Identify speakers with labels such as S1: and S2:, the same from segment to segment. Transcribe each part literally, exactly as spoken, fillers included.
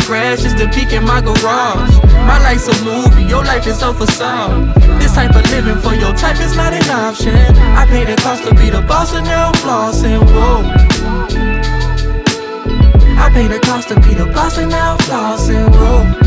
S1: grass just to peek in my garage. My life's a movie, your life is a facade. This type of living for your type is not an option. I pay the cost to be the boss and now I'm flossing, whoa. I pay the cost to be the boss and now I'm flossing, whoa.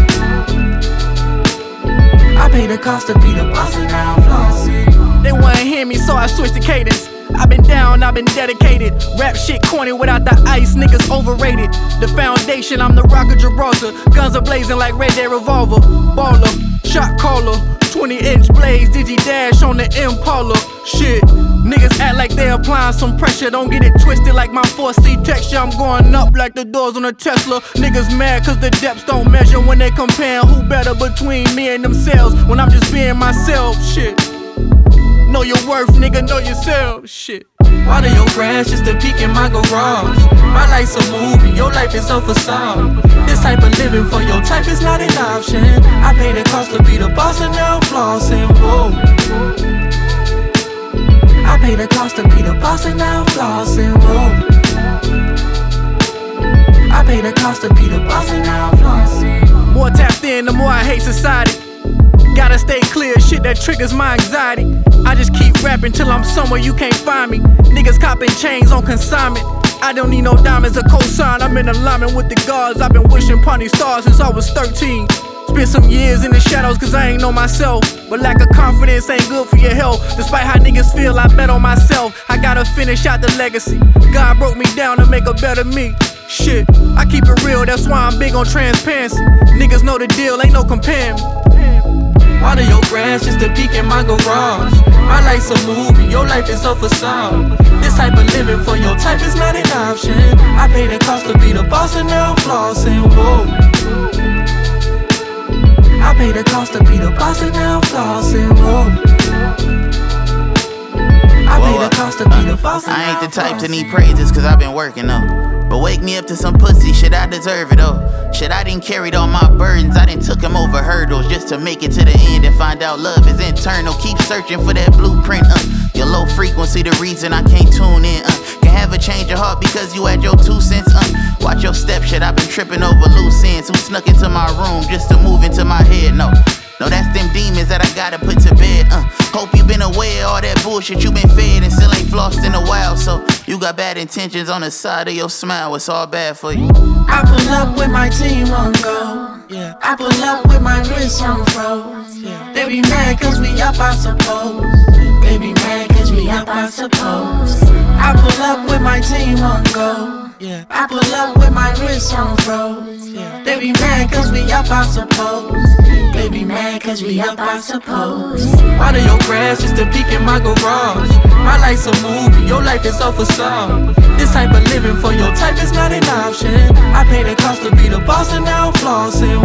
S1: I pay the cost to be the boss and now I'm flossing.
S2: They wouldn't hear me, so I switched the cadence. I've been down, I've been dedicated. Rap shit corny without the ice, niggas overrated. The foundation, I'm the rock of Gibraltar. Guns are blazing like Red Dead Revolver. Baller, shot caller, twenty inch blades, Digi Dash on the Impala. Shit, niggas act like they applying some pressure. Don't get it twisted like my four C texture. I'm going up like the doors on a Tesla. Niggas mad cause the depths don't measure when they comparing who better between me and themselves. When I'm just being myself, shit. Know your worth, nigga, know yourself, shit.
S1: Water your grass just to peek in my garage. My life's a movie, your life is a facade. This type of living for your type is not an option. I pay the cost to be the boss and now I'm flossing, whoa. I pay the cost to be the boss and now I'm flossing, whoa. I pay the cost to be the boss and now I'm flossing.
S2: More tapped in, the more I hate society. Gotta stay clear, shit that triggers my anxiety. I just keep rapping till I'm somewhere you can't find me. Niggas copping chains on consignment. I don't need no diamonds or cosign. I'm in alignment with the gods. I've been wishing upon these stars since I was thirteen. Spent some years in the shadows cause I ain't know myself. But lack of confidence ain't good for your health. Despite how niggas feel, I bet on myself. I gotta finish out the legacy. God broke me down to make a better me. Shit, I keep it real, that's why I'm big on transparency. Niggas know the deal, ain't no comparing me.
S1: Water your grass just to peek in my garage. My life's a movie, your life is a facade. This type of living for your type is not an option. I pay the cost to be the boss and now I'm flossing, whoa. I pay the cost to be the boss and now I'm flossing, whoa. I pay the cost to be the boss and
S3: I
S1: now
S3: ain't the
S1: I'm
S3: type to need
S1: flossing.
S3: praises cause I've been working though. But wake me up to some pussy, shit I deserve it oh. Shit I didn't carry all my burdens, I didn't took them over hurdles just to make it to the end and find out love is internal. Keep searching for that blueprint, uh. Your low frequency, the reason I can't tune in, uh. Can have a change of heart because you had your two cents, uh. Watch your step, shit, I've been tripping over loose ends. Who snuck into my room just to move into my head, no. No, that's them demons that I gotta put to bed, uh. Hope you been aware of all that bullshit you been fed and still ain't flossed in a while. So you got bad intentions on the side of your smile, it's all bad for you.
S1: I pull up with my team on go. Yeah. I pull up with my wrist on froze. Yeah. They be mad cause we up, I suppose. They be mad cause we up, I suppose. I pull up with my team on go. Yeah. I pull up with my wrist on froze. Yeah. They be mad cause we up, I suppose. They be mad cause we up, I suppose. Water your grass just to peek in my garage. My life's a movie, your life is a facade. This type of living for your type is not an option. I pay the cost to be the boss and now I'm flossing,